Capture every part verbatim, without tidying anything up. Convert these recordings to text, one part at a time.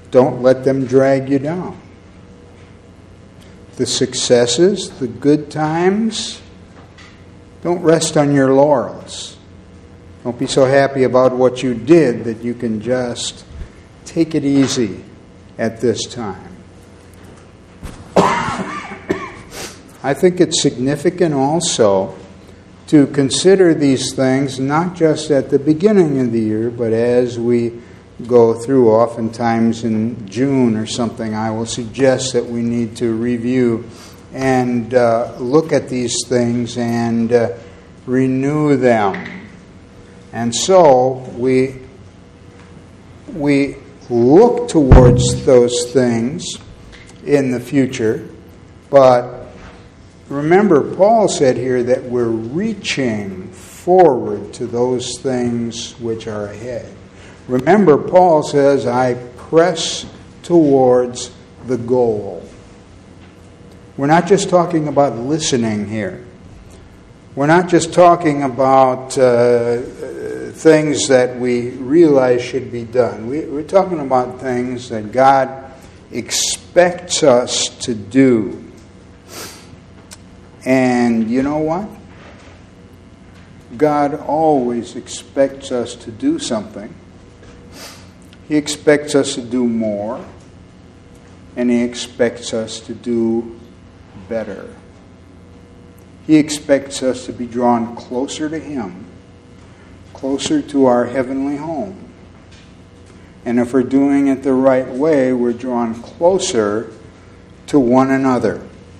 don't let them drag you down. The successes, the good times, don't rest on your laurels. Don't be so happy about what you did that you can just take it easy at this time. I think it's significant also to consider these things not just at the beginning of the year, but as we go through. Oftentimes in June or something, I will suggest that we need to review and uh, look at these things and uh, renew them. And so we we look towards those things in the future, but remember, Paul said here that we're reaching forward to those things which are ahead. Remember, Paul says, I press towards the goal. We're not just talking about listening here. We're not just talking about uh, things that we realize should be done. We, we're talking about things that God expects us to do. And you know what? God always expects us to do something. He expects us to do more, and He expects us to do better. He expects us to be drawn closer to Him, closer to our heavenly home. And if we're doing it the right way, we're drawn closer to one another.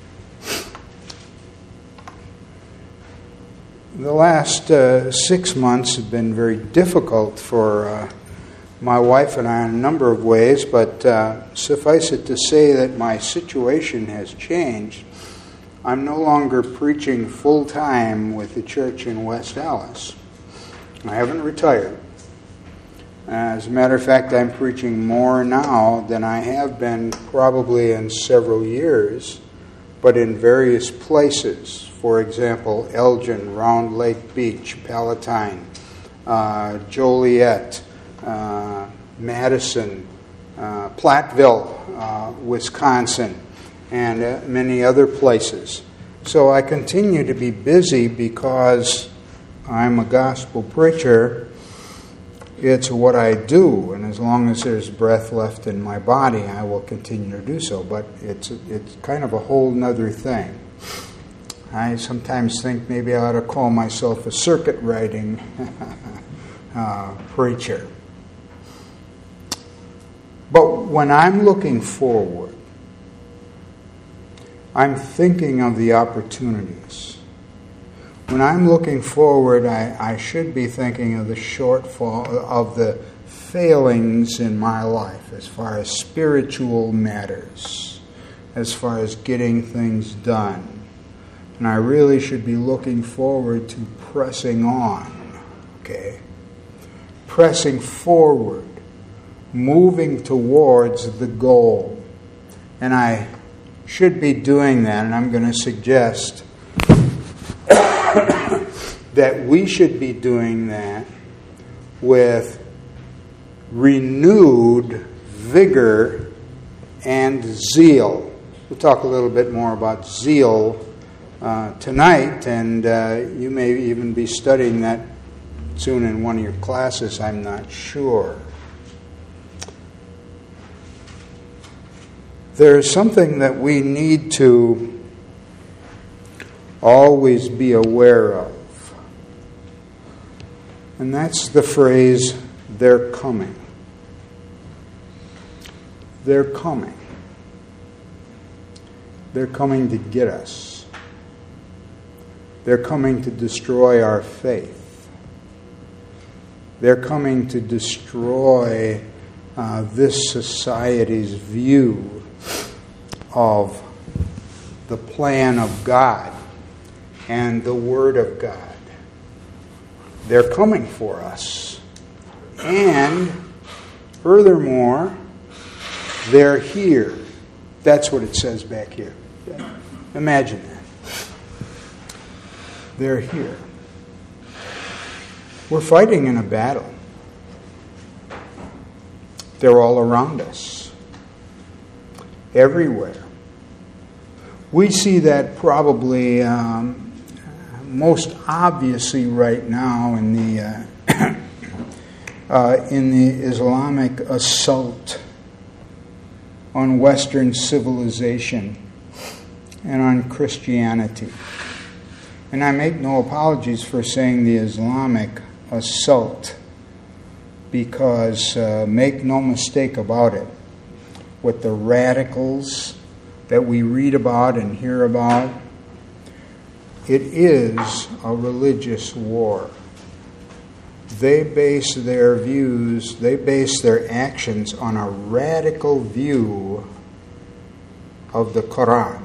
The last uh, six months have been very difficult for uh, my wife and I in a number of ways, but uh, suffice it to say that my situation has changed. I'm no longer preaching full-time with the church in West Allis. I haven't retired. As a matter of fact, I'm preaching more now than I have been probably in several years, but in various places. For example, Elgin, Round Lake Beach, Palatine, uh, Joliet, uh, Madison, uh, Platteville, uh, Wisconsin, and uh, many other places. So I continue to be busy because I'm a gospel preacher. It's what I do, and as long as there's breath left in my body, I will continue to do so. But it's it's kind of a whole nother thing. I sometimes think maybe I ought to call myself a circuit riding uh, preacher. But when I'm looking forward, I'm thinking of the opportunities. When I'm looking forward, I, I should be thinking of the shortfall, of the failings in my life as far as spiritual matters, as far as getting things done. And I really should be looking forward to pressing on, okay? Pressing forward, moving towards the goal. And I should be doing that, and I'm going to suggest that we should be doing that with renewed vigor and zeal. We'll talk a little bit more about zeal uh, tonight, and uh, you may even be studying that soon in one of your classes, I'm not sure. There's something that we need to always be aware of. And that's the phrase, they're coming. They're coming. They're coming to get us. They're coming to destroy our faith. They're coming to destroy uh, this society's view of the plan of God and the Word of God. They're coming for us. And furthermore, they're here. That's what it says back here. Imagine that. They're here. We're fighting in a battle. They're all around us. everywhere. We see that probably um, most obviously right now in the uh, uh, in the Islamic assault on Western civilization and on Christianity. And I make no apologies for saying the Islamic assault, because uh, make no mistake about it, with the radicals that we read about and hear about, it is a religious war. They base their views, they base their actions on a radical view of the Quran.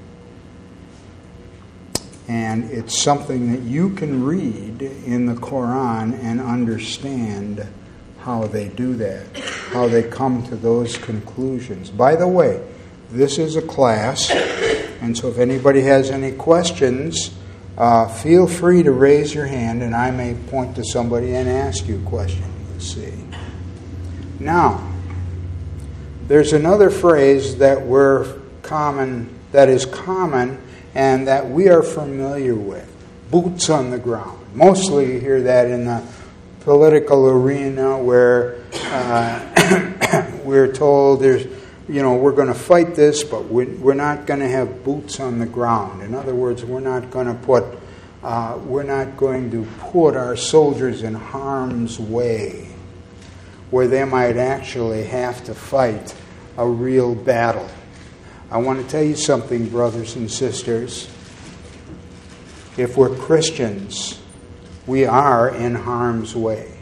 And it's something that you can read in the Quran and understand how they do that, how they come to those conclusions. By the way, this is a class, and so if anybody has any questions, uh, feel free to raise your hand, and I may point to somebody and ask you a question. You see. Now, there's another phrase that we're common, that is common, and that we are familiar with: boots on the ground. Mostly you hear that in the political arena, where uh, we're told there's, you know, we're going to fight this, but we're not going to have boots on the ground. In other words, we're not going to put, uh, we're not going to put our soldiers in harm's way, where they might actually have to fight a real battle. I want to tell you something, brothers and sisters. If we're Christians, we are in harm's way.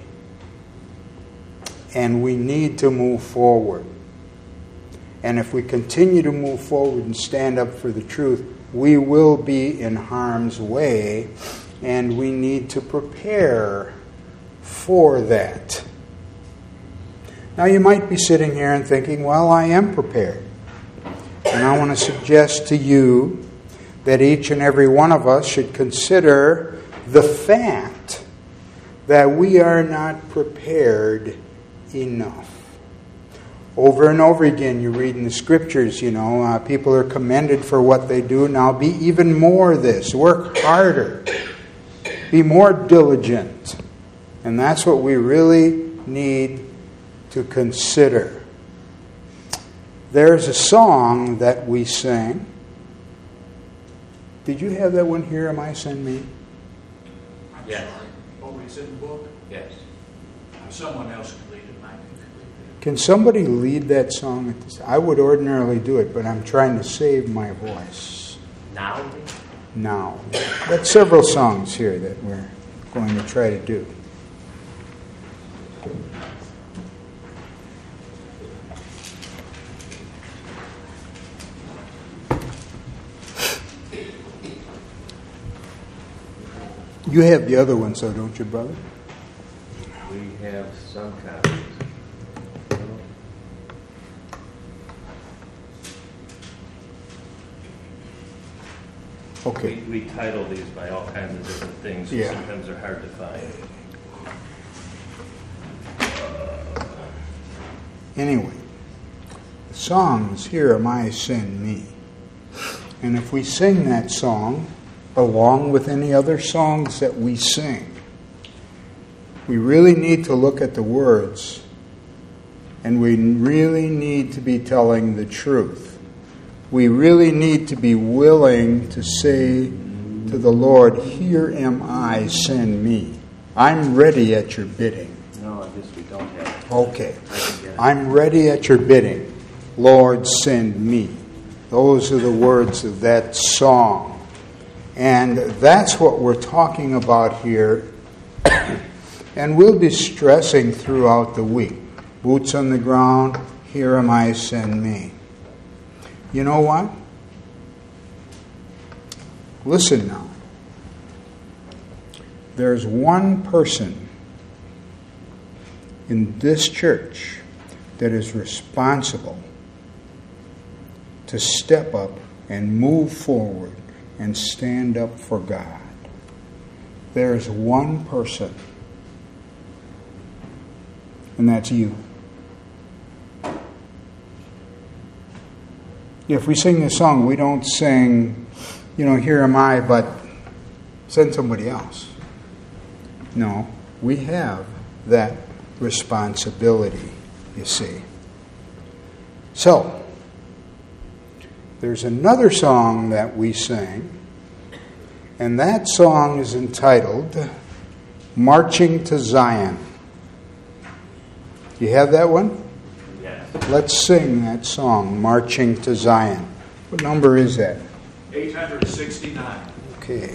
And we need to move forward. And if we continue to move forward and stand up for the truth, we will be in harm's way, and we need to prepare for that. Now, you might be sitting here and thinking, well, I am prepared. And I want to suggest to you that each and every one of us should consider the fact that we are not prepared enough. Over and over again, you read in the scriptures, you know, uh, people are commended for what they do. Now be even more this. Work harder. Be more diligent. And that's what we really need to consider. There's a song that we sing. Did you have that one here? Am I send me? Yes. Oh, it's in the book? Yes. Someone else can lead it. I can. Can somebody lead that song at this? I would ordinarily do it, but I'm trying to save my voice. Now? Now. That's several songs here that we're going to try to do. You have the other one, so don't you, brother? We have some copies. Okay. We, we title these by all kinds of different things, so Yeah. sometimes they're hard to find. Anyway, the song is Here Am I, Send Me. And if we sing that song, along with any other songs that we sing, we really need to look at the words, and we really need to be telling the truth. We really need to be willing to say to the Lord, here am I, send me. I'm ready at your bidding. No, I guess we don't have it. Okay. I'm ready at your bidding. Lord, send me. Those are the words of that song. And that's what we're talking about here. And we'll be stressing throughout the week. Boots on the ground, here am I, send me. You know what? Listen now. There's one person in this church that is responsible to step up and move forward and stand up for God. There is one person, and that's you. if we sing this song, we don't sing, you know, here am I, but send somebody else. No, we have that responsibility, you see. So, there's another song that we sing, and that song is entitled Marching to Zion. You have that one? Yes. Let's sing that song, Marching to Zion. What number is that? eight hundred sixty-nine. Okay.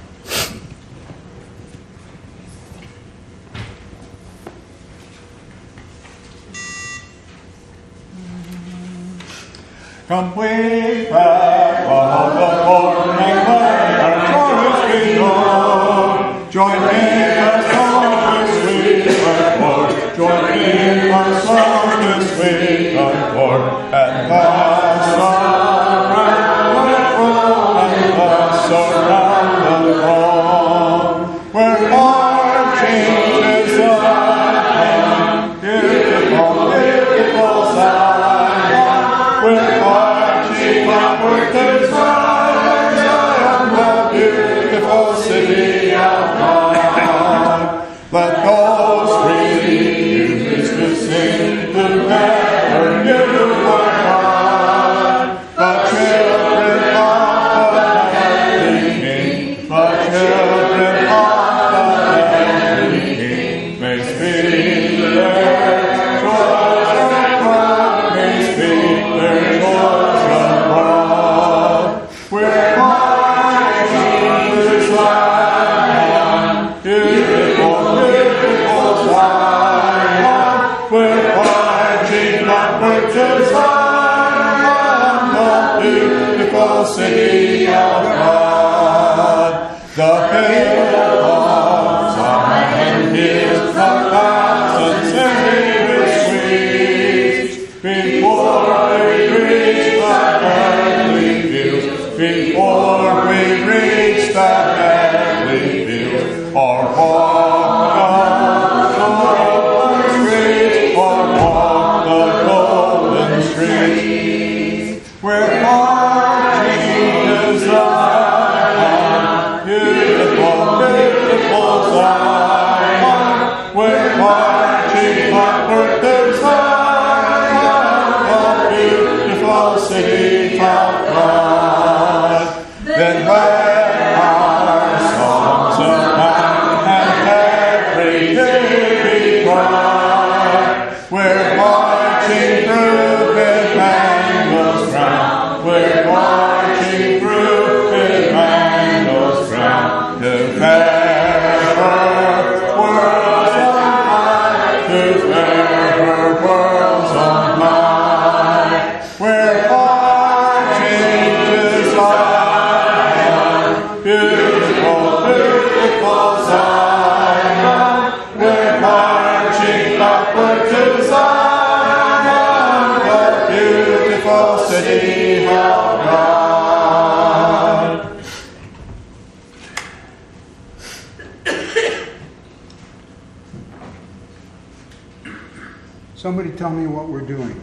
Come way back of the morning light, our joy is begun. Join in our song this week, Lord. Join in our song this week, Lord. And thus around the throne, and thus around the throne. We're marching to Zion, beautiful, beautiful Zion. We're marching upward to Zion, the beautiful city of God. Let those refuse to sing together, you are God. The children of the heavenly King, the children of the heavenly King, may speak their joys abroad, may speak their joys abroad. We're marching to Zion, beautiful, beautiful Zion. We're marching upward to Zion, the beautiful city of God. The pilgrims and hills of thousands and sweet. Before we reach the heavenly fields, before we reach the heavenly fields, or walk the golden street, or walk the golden street, we're marching to Zion, beautiful, beautiful Zion. We're marching upward to Zion, the beautiful city of God. Then let our songs of man and every day be cried. We're marching through Emmanuel's ground. We're marching through Emmanuel's ground to fairer worlds on high, to fairer worlds on high. We're marching to Zion, beautiful, beautiful Zion. We're marching upward to Zion, the beautiful city of God. Somebody tell me what we're doing.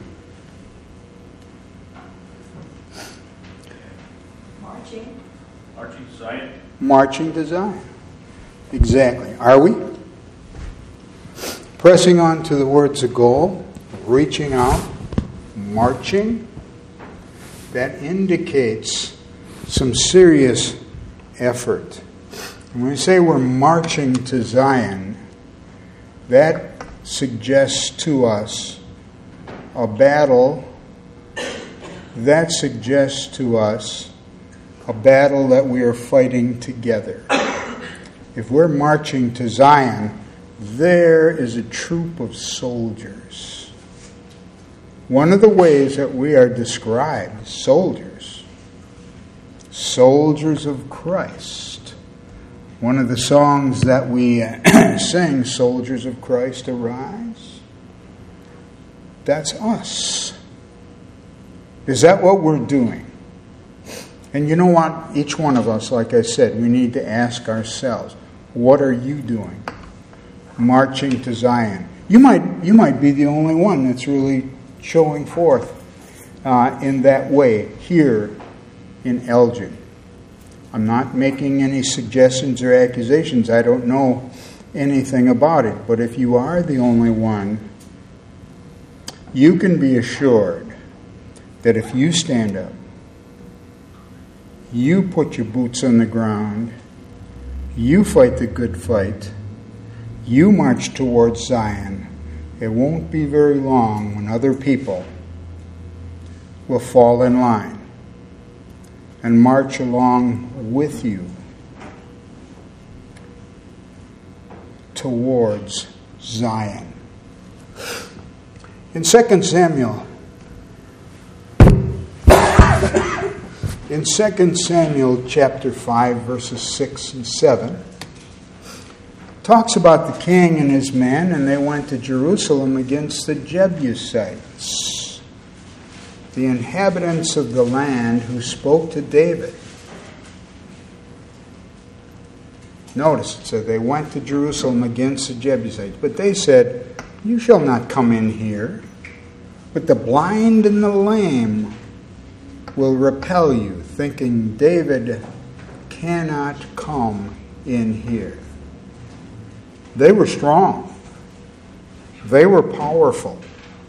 Marching. Marching to Zion. Marching to Zion. Exactly. Are we? Pressing on to the words of goal, reaching out, marching. That indicates some serious effort. And when we say we're marching to Zion, that suggests to us a battle. That suggests to us a battle that we are fighting together. If we're marching to Zion, there is a troop of soldiers. One of the ways that we are described, soldiers, soldiers of Christ. One of the songs that we sing, Soldiers of Christ Arise, that's us. Is that what we're doing? And you know what? Each one of us, like I said, we need to ask ourselves, what are you doing? Marching to Zion. You might you might be the only one that's really showing forth uh, in that way here in Elgin. I'm not making any suggestions or accusations. I don't know anything about it. But if you are the only one, you can be assured that if you stand up, you put your boots on the ground, you fight the good fight, you march towards Zion, it won't be very long when other people will fall in line and march along with you towards Zion. In Second Samuel, in Second Samuel chapter five, verses six and seven, talks about the king and his men, and they went to Jerusalem against the Jebusites, the inhabitants of the land who spoke to David. Notice it said they went to Jerusalem against the Jebusites, but they said, "You shall not come in here, but the blind and the lame will repel you," thinking David cannot come in here. They were strong. They were powerful.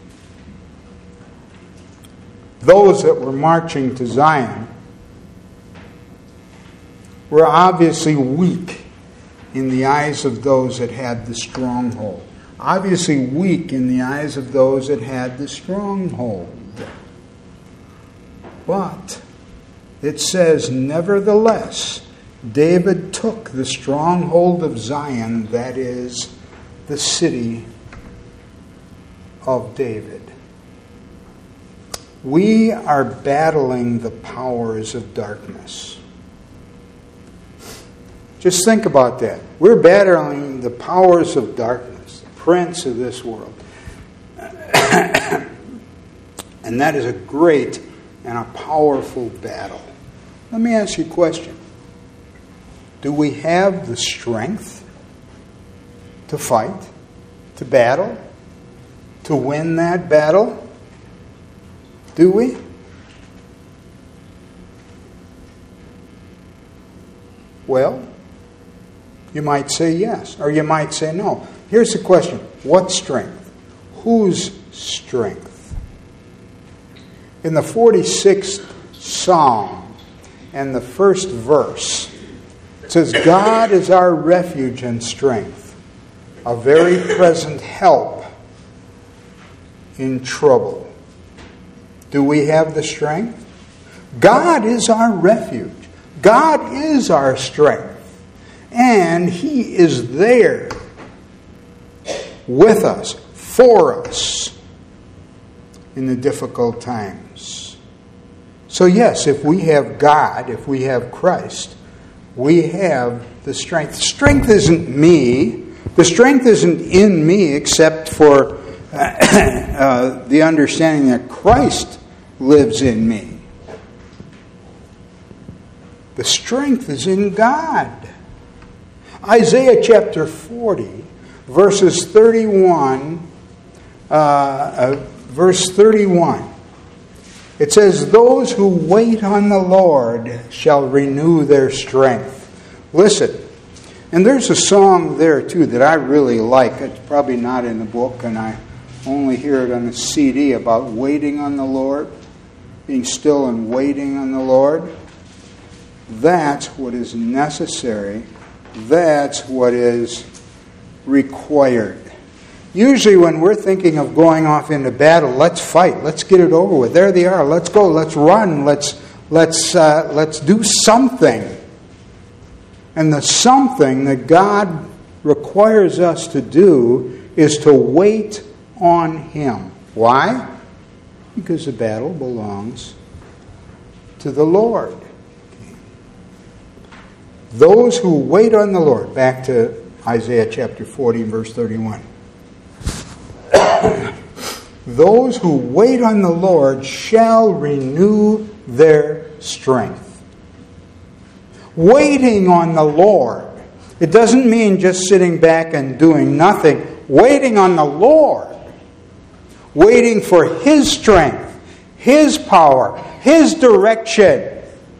Those that were marching to Zion were obviously weak in the eyes of those that had the stronghold. Obviously weak in the eyes of those that had the stronghold. But it says, nevertheless, David took the stronghold of Zion, that is, the city of David. We are battling the powers of darkness. Just think about that. We're battling the powers of darkness, the prince of this world. And that is a great and a powerful battle. Let me ask you a question. Do we have the strength to fight, to battle, to win that battle? Do we? Well, you might say yes, or you might say no. Here's the question. What strength? Whose strength? In the forty-sixth Psalm and the first verse, it says, God is our refuge and strength, a very present help in trouble. Do we have the strength? God is our refuge. God is our strength. And He is there with us, for us, in the difficult times. So yes, if we have God, if we have Christ, we have the strength. Strength isn't me. The strength isn't in me except for uh, uh, the understanding that Christ lives in me. The strength is in God. Isaiah chapter forty, verses thirty-one, uh, uh, verse thirty-one. It says, those who wait on the Lord shall renew their strength. Listen, and there's a song there too that I really like. It's probably not in the book, and I only hear it on the C D, about waiting on the Lord, being still and waiting on the Lord. That's what is necessary. That's what is required. Usually when we're thinking of going off into battle, let's fight, let's get it over with. There they are, let's go, let's run, let's let's uh, let's do something. And the something that God requires us to do is to wait on Him. Why? Because the battle belongs to the Lord. Those who wait on the Lord, back to Isaiah chapter forty, verse thirty-one. Those who wait on the Lord shall renew their strength. Waiting on the Lord. It doesn't mean just sitting back and doing nothing. Waiting on the Lord. Waiting for His strength. His power, His direction.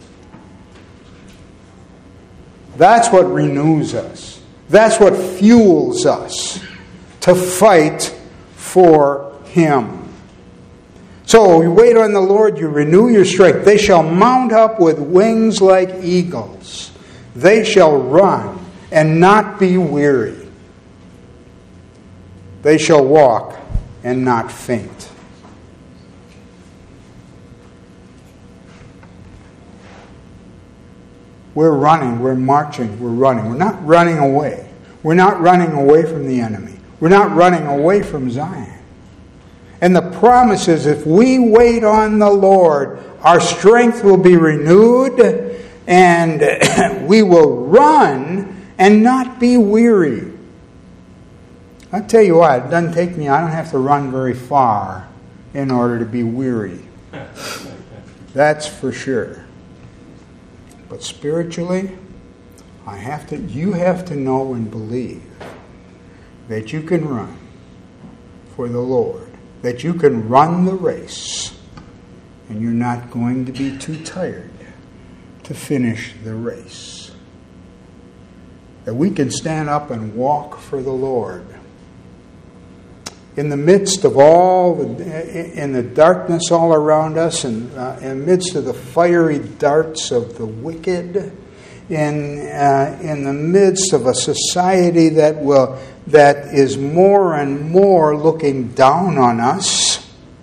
That's what renews us. That's what fuels us to fight for Him. So you wait on the Lord, you renew your strength. They shall mount up with wings like eagles. They shall run and not be weary. They shall walk and not faint. We're running, we're marching, we're running. We're not running away. We're not running away from the enemy. We're not running away from Zion. And the promise is if we wait on the Lord, our strength will be renewed and we will run and not be weary. I'll tell you what, it doesn't take me, I don't have to run very far in order to be weary. That's for sure. But spiritually, I have to, you have to know and believe that you can run for the Lord, that you can run the race, and you're not going to be too tired to finish the race. That we can stand up and walk for the Lord. In the midst of all, the, in the darkness all around us, and uh, in the midst of the fiery darts of the wicked, in uh, in the midst of a society that will that is more and more looking down on us,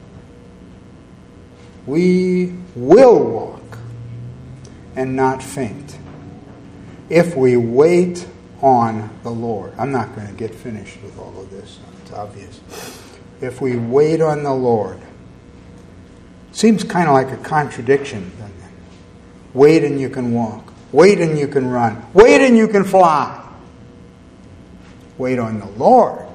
we will walk and not faint if we wait on the Lord. I'm not going to get finished with all of this. It's obvious. If we wait on the Lord. Seems kind of like a contradiction, doesn't it? Wait and you can walk. Wait and you can run. Wait and you can fly. Wait on the Lord.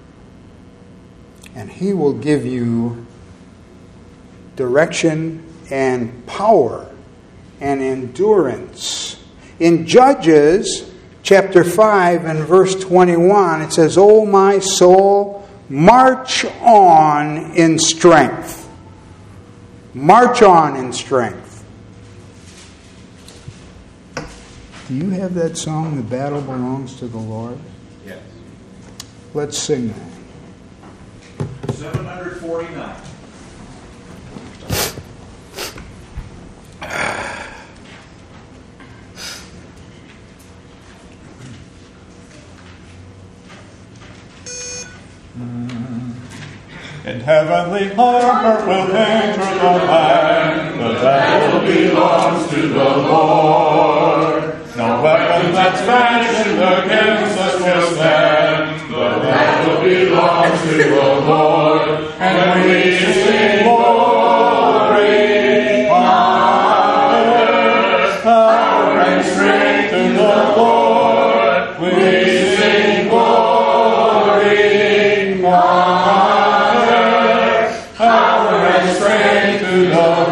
And He will give you direction and power and endurance. In Judges chapter five and verse twenty-one, it says, O my soul, march on in strength. March on in strength. Do you have that song, The Battle Belongs to the Lord? Yes. Let's sing that. seven forty-nine. In heavenly harbor we'll enter the land. The battle belongs to the Lord. No weapon that's fashioned against us will stand. The battle belongs to the Lord. And we sing glory, honor, power, and strength to the Lord. We sing glory, honor, power, and strength to the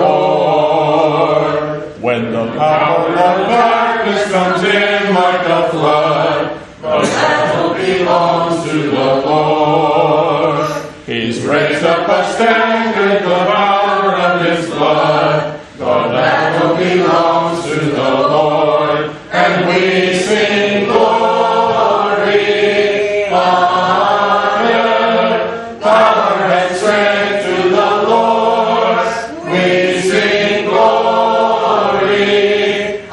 Lord. When the power of darkness comes in like a flood, the battle belongs to the Lord. He's raised up a standard, the power of His blood. The battle belongs to the Lord, and we sing glory, honor, power, and strength to the Lord. We sing glory,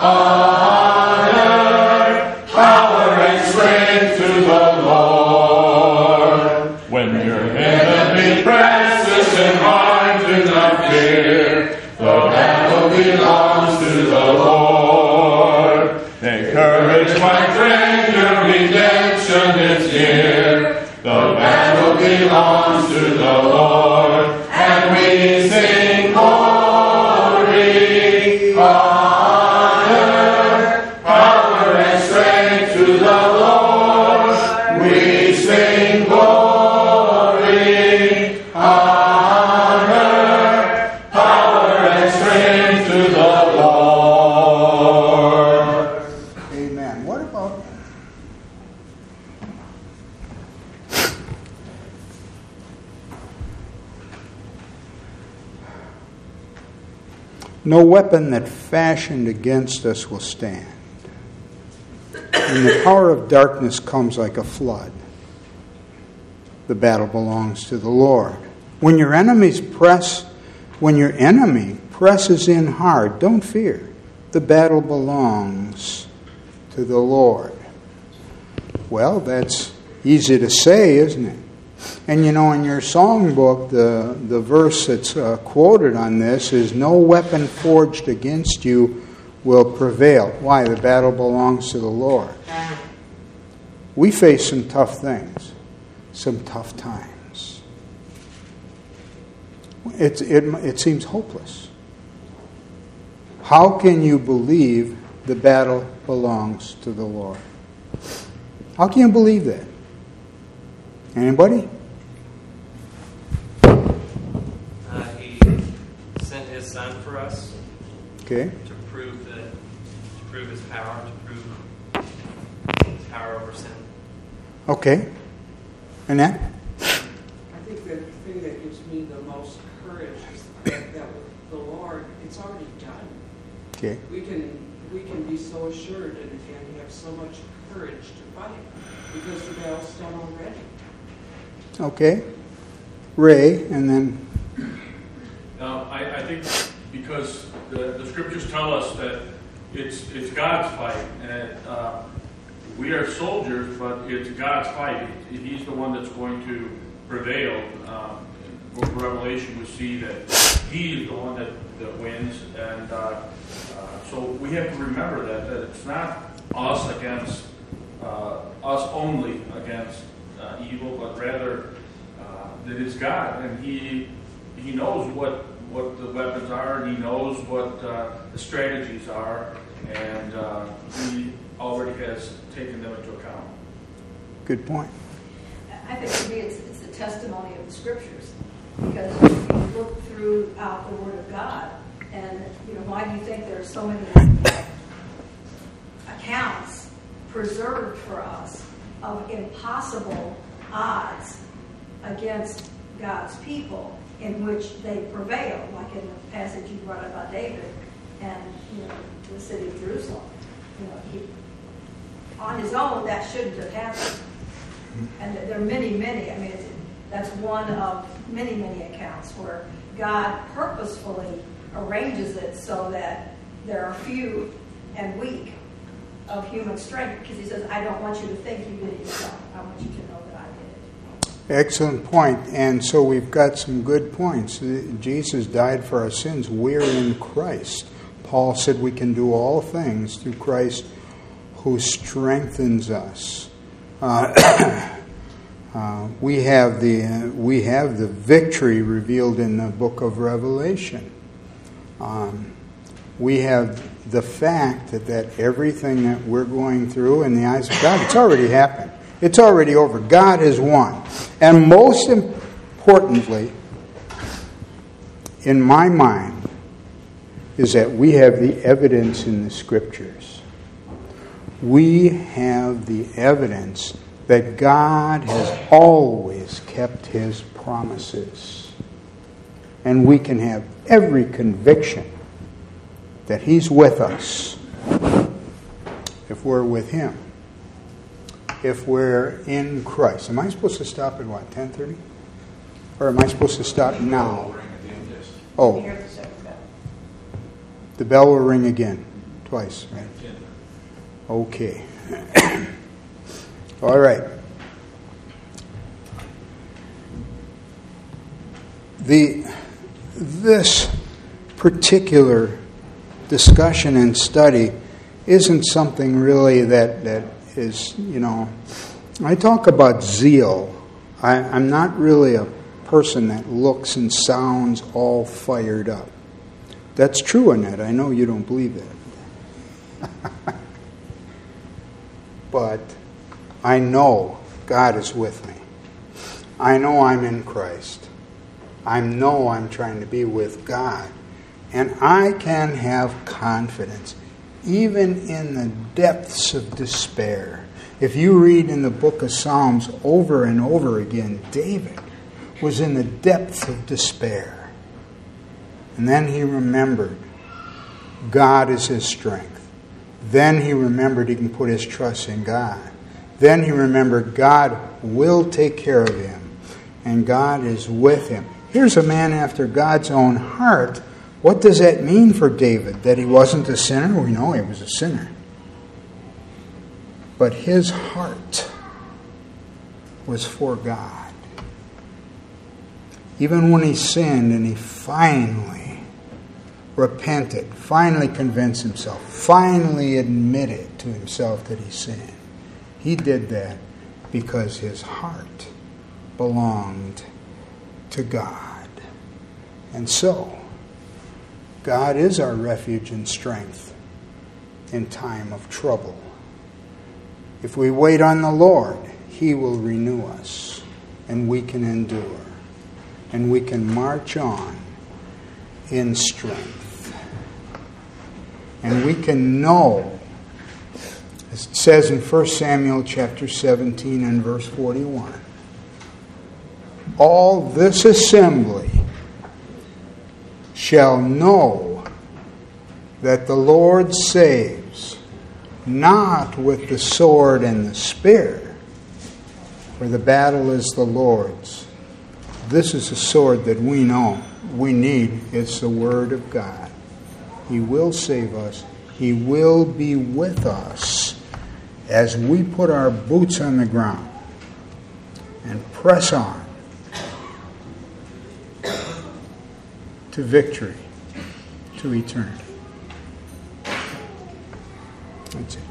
honor, power, and strength to the Lord. When your enemy presses and harm, do not fear. The battle belongs to the Lord. Encourage my friend, your redemption is near. The battle belongs to the Lord, and we sing glory, honor, power, and strength to the Lord. We sing glory, honor, power, and strength to the Lord. Amen. What about No weapon that fashioned against us will stand. When the power of darkness comes like a flood, the battle belongs to the Lord. When your enemies press, when your enemy presses in hard, don't fear. The battle belongs to the Lord. Well, that's easy to say, isn't it? And you know, in your songbook, the, the verse that's uh, quoted on this is, no weapon forged against you will prevail. Why? The battle belongs to the Lord. We face some tough things, some tough times. It, it, it seems hopeless. How can you believe the battle belongs to the Lord? How can you believe that? Anybody? Uh, he sent his son for us. Okay. To prove that, to prove his power, to prove his power over sin. Okay. Annette? I think the thing that gives me the most courage is that, that with the Lord, it's already done. Okay. We can we can be so assured and, and have so much courage to fight because the battle's done already. Okay. Ray, and then... Uh, I, I think because the, the scriptures tell us that it's it's God's fight, and uh, we are soldiers, but it's God's fight. It, he's the one that's going to prevail. Um, in Book of Revelation, we see that He is the one that, that wins, and uh, uh, so we have to remember that that it's not us against uh, us only against uh, evil, but rather uh, that it's God, and He. He knows what, what the weapons are, and he knows what uh, the strategies are, and uh, he already has taken them into account. Good point. I think for me it's, it's the testimony of the Scriptures, because if you look throughout the Word of God, and you know, why do you think there are so many accounts preserved for us of impossible odds against God's people, in which they prevail, like in the passage you brought up about David and you know the city of Jerusalem. You know, he, on his own, that shouldn't have happened. And there are many, many. I mean, it's, that's one of many, many accounts where God purposefully arranges it so that there are few and weak of human strength, because He says, "I don't want you to think you did it yourself. I want you to know that I did it." Excellent point. And so we've got some good points. Jesus died for our sins. We're in Christ. Paul said we can do all things through Christ who strengthens us. Uh, uh, we have the uh, we have the victory revealed in the book of Revelation. Um, we have the fact that, that everything that we're going through in the eyes of God, it's already happened. It's already over. God has won. And most importantly, in my mind, is that we have the evidence in the Scriptures. We have the evidence that God has always kept His promises. And we can have every conviction that He's with us if we're with Him. If we're in Christ. Am I supposed to stop at what, ten thirty? Or am I supposed to stop now? Oh. The bell will ring again. Twice, right? Okay. All right. The this particular discussion and study isn't something really that, that is, you know, I talk about zeal. I, I'm not really a person that looks and sounds all fired up. That's true, Annette. I know you don't believe that. But I know God is with me. I know I'm in Christ. I know I'm trying to be with God. And I can have confidence, even in the depths of despair. If you read in the book of Psalms over and over again, David was in the depths of despair. And then he remembered God is his strength. Then he remembered he can put his trust in God. Then he remembered God will take care of him, and God is with him. Here's a man after God's own heart. What does that mean for David? That he wasn't a sinner? We know he was a sinner. But his heart was for God. Even when he sinned and he finally repented, finally convinced himself, finally admitted to himself that he sinned, he did that because his heart belonged to God. And so, God is our refuge and strength in time of trouble. If we wait on the Lord, he will renew us, and we can endure, and we can march on in strength. And we can know, as it says in First Samuel chapter seventeen and verse forty-one, all this assembly shall know that the Lord saves, not with the sword and the spear, for the battle is the Lord's. This is a sword that we know we need. It's the Word of God. He will save us. He will be with us as we put our boots on the ground and press on to victory, to eternity. That's it.